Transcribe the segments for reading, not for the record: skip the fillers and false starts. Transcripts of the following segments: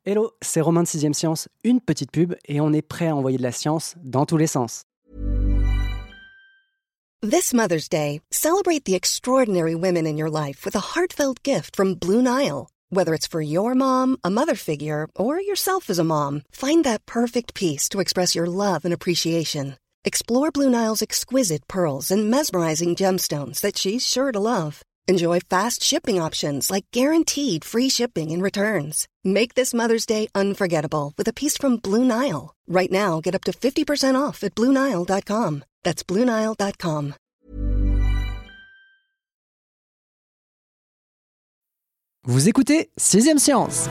Hello, c'est Romain de 6ème Science, une petite pub et on est prêt à envoyer de la science dans tous les sens. This Mother's Day, celebrate the extraordinary women in your life with a heartfelt gift from Blue Nile. Whether it's for your mom, a mother figure, or yourself as a mom, find that perfect piece to express your love and appreciation. Explore Blue Nile's exquisite pearls and mesmerizing gemstones that she's sure to love. Enjoy fast shipping options like guaranteed free shipping and returns. Make this Mother's Day unforgettable with a piece from Blue Nile. Right now, get up to 50% off at BlueNile.com. That's BlueNile.com. Vous écoutez 6ème Science.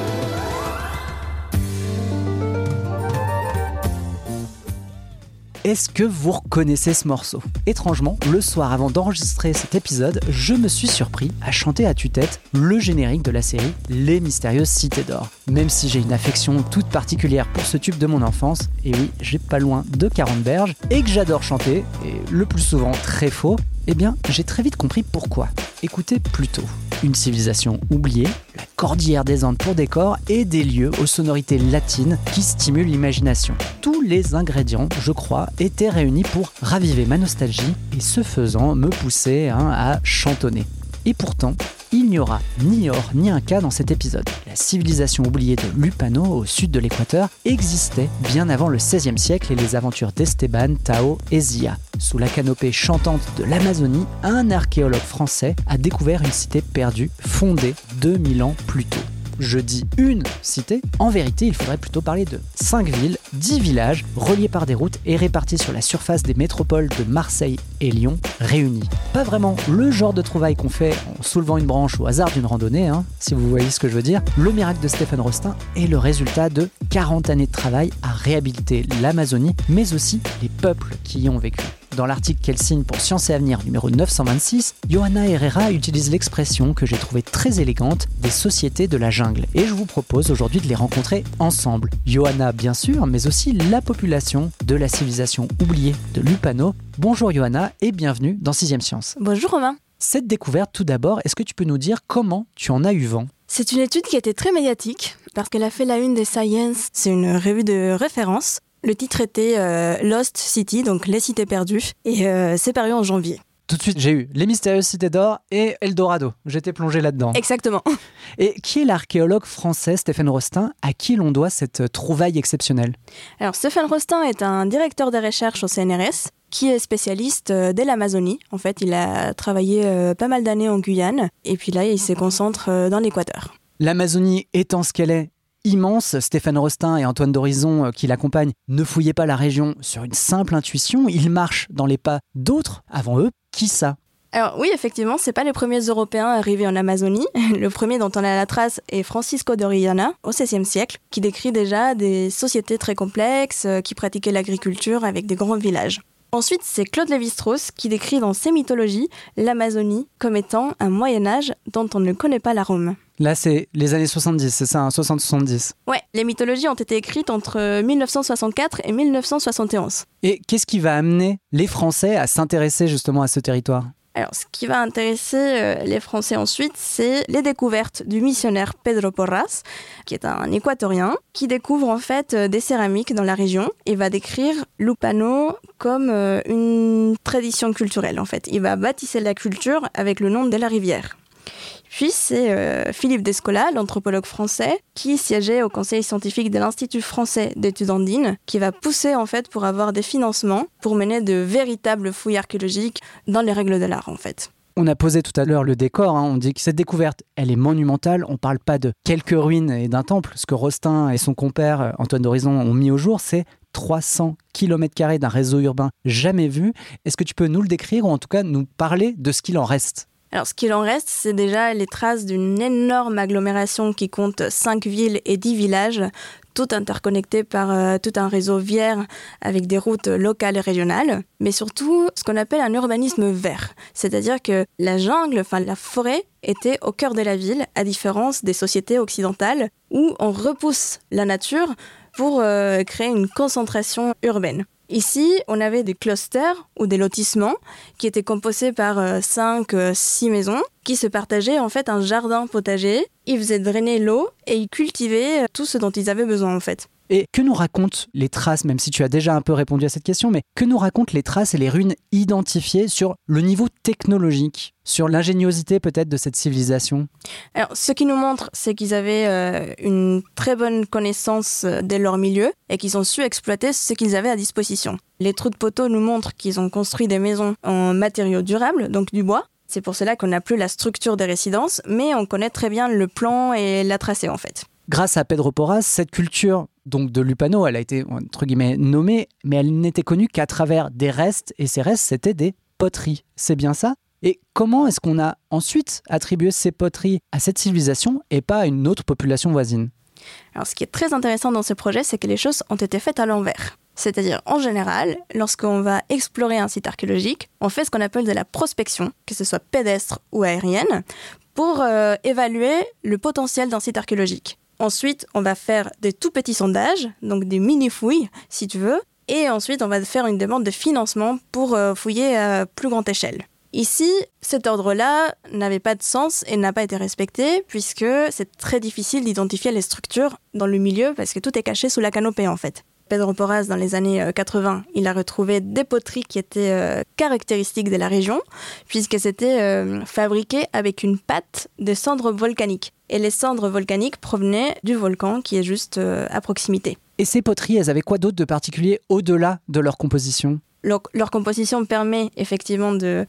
Est-ce que vous reconnaissez ce morceau ? Étrangement, le soir avant d'enregistrer cet épisode, je me suis surpris à chanter à tue-tête le générique de la série Les Mystérieuses Cités d'Or. Même si j'ai une affection toute particulière pour ce tube de mon enfance, et oui, j'ai pas loin de 40 berges, et que j'adore chanter, et le plus souvent très faux, eh bien, j'ai très vite compris pourquoi. Écoutez plutôt. Une civilisation oubliée, la cordillère des Andes pour décor et des lieux aux sonorités latines qui stimulent l'imagination. Tous les ingrédients, je crois, étaient réunis pour raviver ma nostalgie et ce faisant me pousser à chantonner. Et pourtant, il n'y aura ni or ni inca dans cet épisode. La civilisation oubliée de Lupano, au sud de l'équateur, existait bien avant le XVIe siècle et les aventures d'Esteban, Tao et Zia. Sous la canopée chantante de l'Amazonie, un archéologue français a découvert une cité perdue, fondée 2000 ans plus tôt. Je dis une cité, en vérité il faudrait plutôt parler de 5 villes, 10 villages, reliés par des routes et répartis sur la surface des métropoles de Marseille et Lyon, réunis. Pas vraiment le genre de trouvailles qu'on fait en soulevant une branche au hasard d'une randonnée, si vous voyez ce que je veux dire. Le miracle de Stéphane Rostin est le résultat de 40 années de travail à réhabiliter l'Amazonie, mais aussi les peuples qui y ont vécu. Dans l'article qu'elle signe pour Science et Avenir numéro 926, Johanna Herrera utilise l'expression que j'ai trouvée très élégante des sociétés de la jungle. Et je vous propose aujourd'hui de les rencontrer ensemble. Johanna, bien sûr, mais aussi la population de la civilisation oubliée de Lupano. Bonjour Johanna et bienvenue dans 6ème Science. Bonjour Romain. Cette découverte, tout d'abord, est-ce que tu peux nous dire comment tu en as eu vent ? C'est une étude qui a été très médiatique parce qu'elle a fait la une des Science. C'est une revue de référence. Le titre était Lost City, donc les cités perdues, et c'est paru en janvier. Tout de suite, j'ai eu Les Mystérieuses Cités d'Or et Eldorado. J'étais plongé là-dedans. Exactement. Et qui est l'archéologue français Stéphane Rostin, à qui l'on doit cette trouvaille exceptionnelle ? Alors, Stéphane Rostin est un directeur des recherches au CNRS qui est spécialiste de l'Amazonie. En fait, il a travaillé pas mal d'années en Guyane, et puis là, il se concentre dans l'Équateur. L'Amazonie étant ce qu'elle est, immense, Stéphane Rostin et Antoine d'Horizon qui l'accompagnent ne fouillaient pas la région sur une simple intuition, ils marchent dans les pas d'autres avant eux. Qui ça ? Alors oui, effectivement, c'est pas les premiers Européens arrivés en Amazonie. Le premier dont on a la trace est Francisco de Orellana, au XVIe siècle, qui décrit déjà des sociétés très complexes qui pratiquaient l'agriculture avec des grands villages. Ensuite, c'est Claude Lévi-Strauss qui décrit dans ses mythologies l'Amazonie comme étant un Moyen-Âge dont on ne connaît pas l'arôme. Là, c'est les années 70, c'est ça, 60-70. Ouais, les mythologies ont été écrites entre 1964 et 1971. Et qu'est-ce qui va amener les Français à s'intéresser justement à ce territoire ? Alors, ce qui va intéresser les Français ensuite, c'est les découvertes du missionnaire Pedro Porras, qui est un Équatorien, qui découvre en fait des céramiques dans la région et va décrire Lupano comme une tradition culturelle en fait. Il va baptiser la culture avec le nom de la rivière. Puis c'est Philippe Descola, l'anthropologue français, qui siégeait au conseil scientifique de l'Institut français d'études andines, qui va pousser en fait pour avoir des financements pour mener de véritables fouilles archéologiques dans les règles de l'art en fait. On a posé tout à l'heure le décor, on dit que cette découverte, elle est monumentale. On ne parle pas de quelques ruines et d'un temple. Ce que Rostin et son compère Antoine d'Horizon ont mis au jour, c'est 300 km² d'un réseau urbain jamais vu. Est-ce que tu peux nous le décrire ou en tout cas nous parler de ce qu'il en reste ? Alors, ce qu'il en reste, c'est déjà les traces d'une énorme agglomération qui compte 5 villes et 10 villages, toutes interconnectées par tout un réseau viaire avec des routes locales et régionales, mais surtout ce qu'on appelle un urbanisme vert. C'est-à-dire que la jungle, la forêt, était au cœur de la ville, à différence des sociétés occidentales où on repousse la nature pour créer une concentration urbaine. Ici, on avait des clusters ou des lotissements qui étaient composés par 5-6 maisons qui se partageaient en fait un jardin potager. Ils faisaient drainer l'eau et ils cultivaient tout ce dont ils avaient besoin en fait. Et que nous racontent les traces, même si tu as déjà un peu répondu à cette question, mais que nous racontent les traces et les ruines identifiées sur le niveau technologique, sur l'ingéniosité peut-être de cette civilisation? Alors, ce qui nous montre, c'est qu'ils avaient une très bonne connaissance de leur milieu et qu'ils ont su exploiter ce qu'ils avaient à disposition. Les trous de poteaux nous montrent qu'ils ont construit des maisons en matériaux durables, donc du bois. C'est pour cela qu'on n'a plus la structure des résidences, mais on connaît très bien le plan et la tracée en fait. Grâce à Pedro Porras, cette culture donc de Lupano, elle a été entre guillemets nommée, mais elle n'était connue qu'à travers des restes, et ces restes, c'était des poteries. C'est bien ça? Et comment est-ce qu'on a ensuite attribué ces poteries à cette civilisation et pas à une autre population voisine? Alors, ce qui est très intéressant dans ce projet, c'est que les choses ont été faites à l'envers. C'est-à-dire, en général, lorsqu'on va explorer un site archéologique, on fait ce qu'on appelle de la prospection, que ce soit pédestre ou aérienne, pour évaluer le potentiel d'un site archéologique. Ensuite, on va faire des tout petits sondages, donc des mini-fouilles, si tu veux. Et ensuite, on va faire une demande de financement pour fouiller à plus grande échelle. Ici, cet ordre-là n'avait pas de sens et n'a pas été respecté, puisque c'est très difficile d'identifier les structures dans le milieu, parce que tout est caché sous la canopée, en fait. Pedro Porras, dans les années 80, il a retrouvé des poteries qui étaient caractéristiques de la région, puisque c'était fabriqué avec une pâte de cendres volcaniques. Et les cendres volcaniques provenaient du volcan qui est juste à proximité. Et ces poteries, elles avaient quoi d'autre de particulier au-delà de leur composition? Leur composition permet effectivement de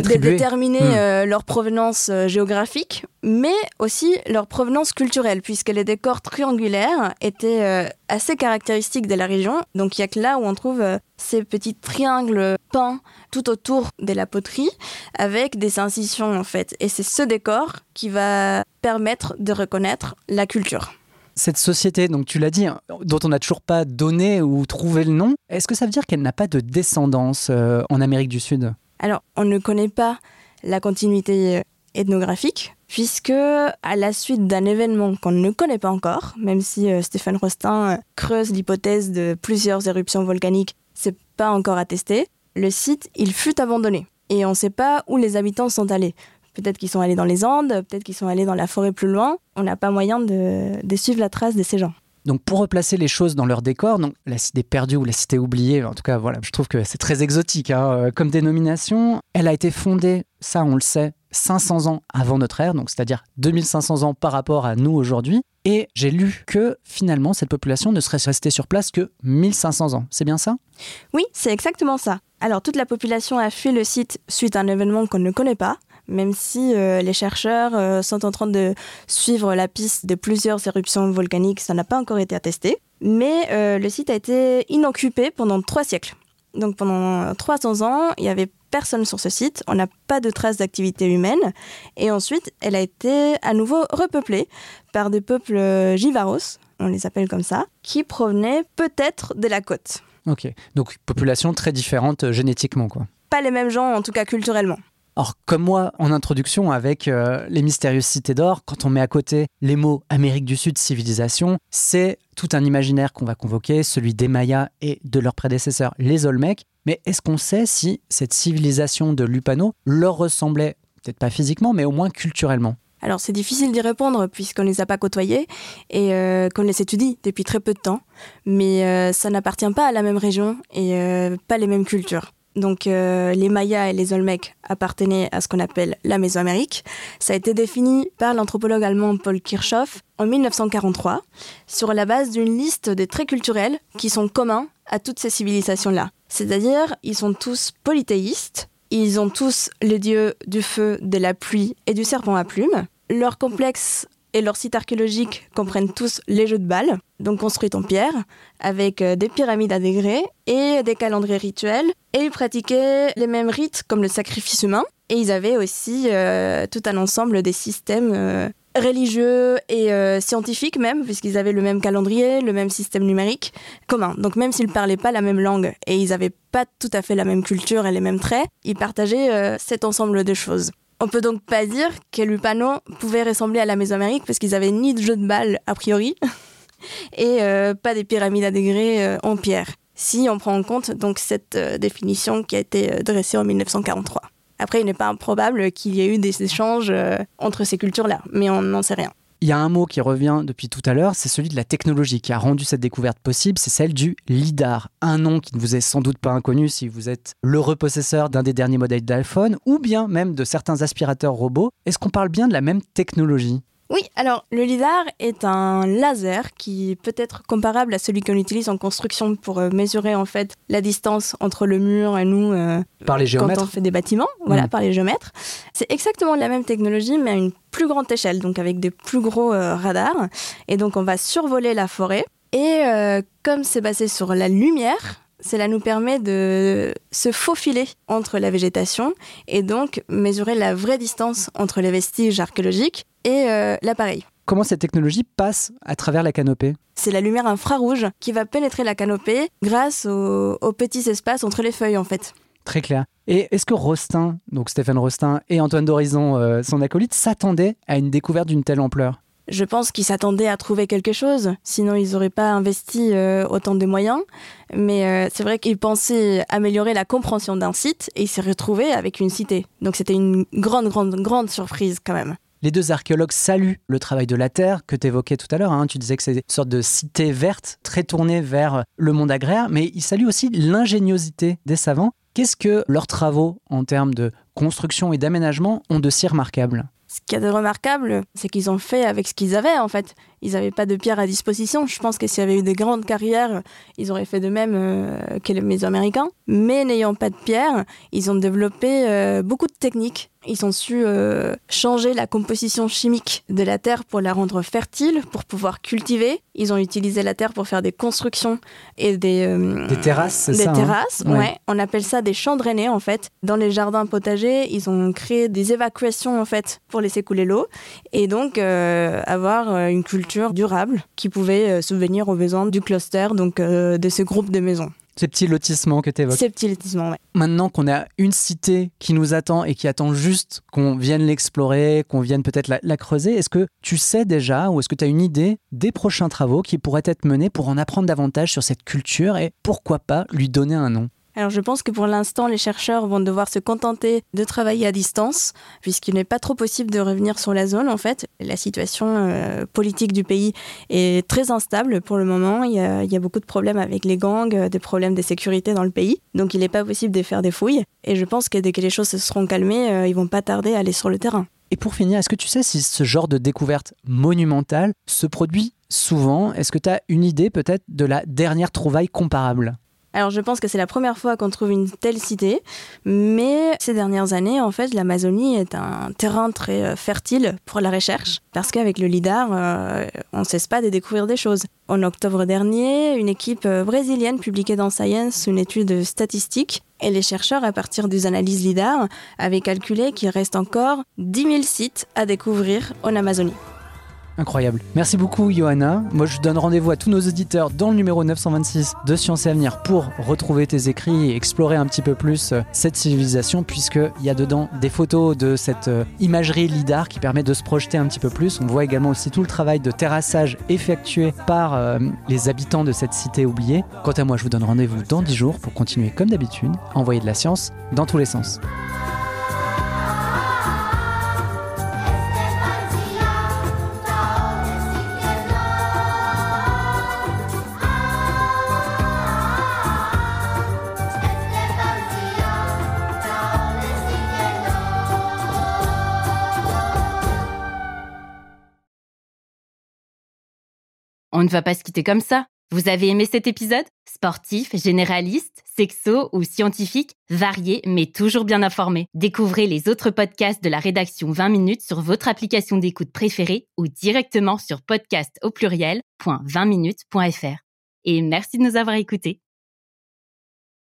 déterminer leur provenance géographique, mais aussi leur provenance culturelle, puisque les décors triangulaires étaient assez caractéristiques de la région. Donc il n'y a que là où on trouve ces petits triangles peints tout autour de la poterie, avec des incisions en fait. Et c'est ce décor qui va permettre de reconnaître la culture. Cette société, donc tu l'as dit, dont on n'a toujours pas donné ou trouvé le nom, est-ce que ça veut dire qu'elle n'a pas de descendance en Amérique du Sud? Alors, on ne connaît pas la continuité ethnographique, puisque à la suite d'un événement qu'on ne connaît pas encore, même si Stéphane Rostin creuse l'hypothèse de plusieurs éruptions volcaniques, c'est pas encore attesté, le site, il fut abandonné. Et on ne sait pas où les habitants sont allés. Peut-être qu'ils sont allés dans les Andes, peut-être qu'ils sont allés dans la forêt plus loin. On n'a pas moyen de suivre la trace de ces gens. Donc pour replacer les choses dans leur décor, donc la cité perdue ou la cité oubliée, en tout cas voilà, je trouve que c'est très exotique comme dénomination. Elle a été fondée, ça on le sait, 500 ans avant notre ère, donc c'est-à-dire 2500 ans par rapport à nous aujourd'hui. Et j'ai lu que finalement cette population ne serait restée sur place que 1500 ans. C'est bien ça? Oui, c'est exactement ça. Alors toute la population a fui le site suite à un événement qu'on ne connaît pas, même si les chercheurs sont en train de suivre la piste de plusieurs éruptions volcaniques, ça n'a pas encore été attesté. Mais le site a été inoccupé pendant 3 siècles. Donc pendant 300 ans, il n'y avait personne sur ce site, on n'a pas de traces d'activité humaine. Et ensuite, elle a été à nouveau repeuplée par des peuples jivaros, on les appelle comme ça, qui provenaient peut-être de la côte. Ok, donc population très différente génétiquement, quoi. Pas les mêmes gens, en tout cas culturellement. Alors, comme moi, en introduction, avec les mystérieuses cités d'or, quand on met à côté les mots Amérique du Sud, civilisation, c'est tout un imaginaire qu'on va convoquer, celui des Mayas et de leurs prédécesseurs, les Olmecs. Mais est-ce qu'on sait si cette civilisation de Lupano leur ressemblait, peut-être pas physiquement, mais au moins culturellement? Alors, c'est difficile d'y répondre puisqu'on ne les a pas côtoyés et qu'on les étudie depuis très peu de temps. Mais ça n'appartient pas à la même région et pas les mêmes cultures. Donc les Mayas et les Olmecs appartenaient à ce qu'on appelle la Mésoamérique. Ça a été défini par l'anthropologue allemand Paul Kirchhoff en 1943 sur la base d'une liste de traits culturels qui sont communs à toutes ces civilisations-là. C'est-à-dire, ils sont tous polythéistes, ils ont tous le dieu du feu, de la pluie et du serpent à plumes. Leur complexe et leurs sites archéologiques comprennent tous les jeux de Baal, donc construits en pierre, avec des pyramides à degrés et des calendriers rituels. Et ils pratiquaient les mêmes rites comme le sacrifice humain. Et ils avaient aussi tout un ensemble des systèmes religieux et scientifiques même, puisqu'ils avaient le même calendrier, le même système numérique commun. Donc même s'ils ne parlaient pas la même langue et ils n'avaient pas tout à fait la même culture et les mêmes traits, ils partageaient cet ensemble de choses. On peut donc pas dire que Lupano pouvait ressembler à la Mésoamérique parce qu'ils avaient ni de jeu de Baal a priori et pas des pyramides à degrés en pierre. si on prend en compte donc cette définition qui a été dressée en 1943. Après, il n'est pas improbable qu'il y ait eu des échanges entre ces cultures-là, mais on n'en sait rien. Il y a un mot qui revient depuis tout à l'heure, c'est celui de la technologie qui a rendu cette découverte possible, c'est celle du lidar. Un nom qui ne vous est sans doute pas inconnu si vous êtes l'heureux possesseur d'un des derniers modèles d'iPhone ou bien même de certains aspirateurs robots. Est-ce qu'on parle bien de la même technologie ? Oui, alors le lidar est un laser qui peut être comparable à celui qu'on utilise en construction pour mesurer en fait la distance entre le mur et nous par les géomètres. Quand on fait des bâtiments, par les géomètres. C'est exactement la même technologie mais à une plus grande échelle, donc avec des plus gros radars. Et donc on va survoler la forêt et comme c'est basé sur la lumière, cela nous permet de se faufiler entre la végétation et donc mesurer la vraie distance entre les vestiges archéologiques et l'appareil. Comment cette technologie passe à travers la canopée ? C'est la lumière infrarouge qui va pénétrer la canopée grâce aux petits espaces entre les feuilles en fait. Très clair. Et est-ce que Rostin, donc Stéphane Rostin et Antoine d'Horizon, son acolyte, s'attendaient à une découverte d'une telle ampleur ? Je pense qu'ils s'attendaient à trouver quelque chose, sinon ils n'auraient pas investi autant de moyens. Mais c'est vrai qu'ils pensaient améliorer la compréhension d'un site et ils s'est retrouvés avec une cité. Donc c'était une grande surprise quand même. Les deux archéologues saluent le travail de la Terre que tu évoquais tout à l'heure. Tu disais que c'est une sorte de cité verte très tournée vers le monde agraire, mais ils saluent aussi l'ingéniosité des savants. Qu'est-ce que leurs travaux en termes de construction et d'aménagement ont de si remarquable ? Ce qu'il y a de remarquable, c'est qu'ils ont fait avec ce qu'ils avaient en fait. Ils n'avaient pas de pierre à disposition. Je pense que s'il y avait eu des grandes carrières, ils auraient fait de même que les Mésoaméricains. Mais n'ayant pas de pierre, ils ont développé beaucoup de techniques. Ils ont su changer la composition chimique de la terre pour la rendre fertile, pour pouvoir cultiver. Ils ont utilisé la terre pour faire des constructions et des terrasses, c'est des ça terrasses, hein ouais. On appelle ça des champs drainés en fait. Dans les jardins potagers, ils ont créé des évacuations en fait pour laisser couler l'eau et donc avoir une culture durable qui pouvait subvenir aux besoins du cluster, donc de ce groupe de maisons. Ces petits lotissements que tu évoques. Ces petits lotissements, oui. Maintenant qu'on a une cité qui nous attend et qui attend juste qu'on vienne l'explorer, qu'on vienne peut-être la creuser, est-ce que tu sais déjà ou est-ce que tu as une idée des prochains travaux qui pourraient être menés pour en apprendre davantage sur cette culture et pourquoi pas lui donner un nom ? Alors je pense que pour l'instant, les chercheurs vont devoir se contenter de travailler à distance, puisqu'il n'est pas trop possible de revenir sur la zone en fait. La situation politique du pays est très instable pour le moment. Il y a beaucoup de problèmes avec les gangs, des problèmes de sécurité dans le pays. Donc il n'est pas possible de faire des fouilles. Et je pense que dès que les choses se seront calmées, ils vont pas tarder à aller sur le terrain. Et pour finir, est-ce que tu sais si ce genre de découverte monumentale se produit souvent ? Est-ce que tu as une idée peut-être de la dernière trouvaille comparable ? Alors je pense que c'est la première fois qu'on trouve une telle cité, mais ces dernières années, en fait, l'Amazonie est un terrain très fertile pour la recherche, parce qu'avec le lidar, on ne cesse pas de découvrir des choses. En octobre dernier, une équipe brésilienne publiait dans Science une étude statistique, et les chercheurs, à partir des analyses lidar, avaient calculé qu'il reste encore 10 000 sites à découvrir en Amazonie. Incroyable. Merci beaucoup, Johanna. Moi, je donne rendez-vous à tous nos auditeurs dans le numéro 926 de Science et Avenir pour retrouver tes écrits et explorer un petit peu plus cette civilisation, puisqu'il y a dedans des photos de cette imagerie lidar qui permet de se projeter un petit peu plus. On voit également aussi tout le travail de terrassage effectué par les habitants de cette cité oubliée. Quant à moi, je vous donne rendez-vous dans 10 jours pour continuer comme d'habitude à envoyer de la science dans tous les sens. On ne va pas se quitter comme ça. Vous avez aimé cet épisode ? Sportif, généraliste, sexo ou scientifique, varié mais toujours bien informé. Découvrez les autres podcasts de la rédaction 20 minutes sur votre application d'écoute préférée ou directement sur podcast@20minutes.fr. Et merci de nous avoir écoutés.